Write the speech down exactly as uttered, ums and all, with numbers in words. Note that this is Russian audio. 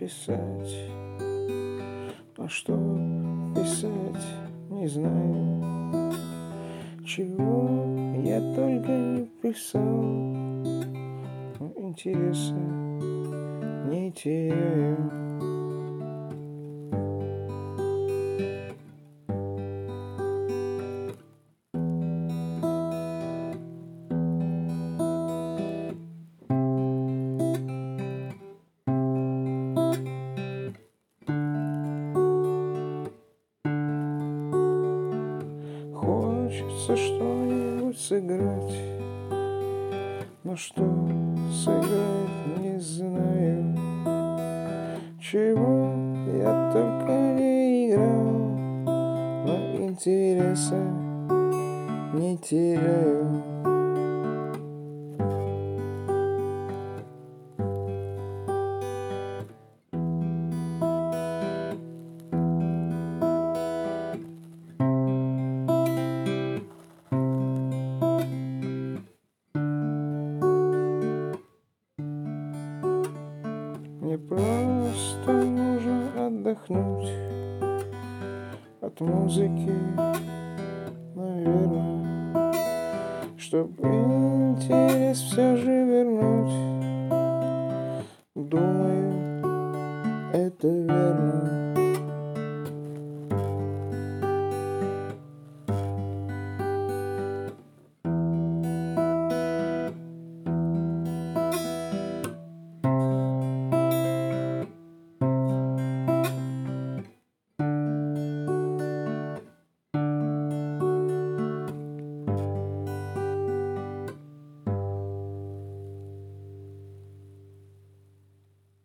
писать, а что писать, не знаю. Чего я только не писал, но интереса не теряю. Хочется что-нибудь сыграть, но что сыграть не знаю. Чего я только не играл, но интереса не теряю. Мне просто нужно отдохнуть от музыки, наверное, чтобы интерес все же вернуть.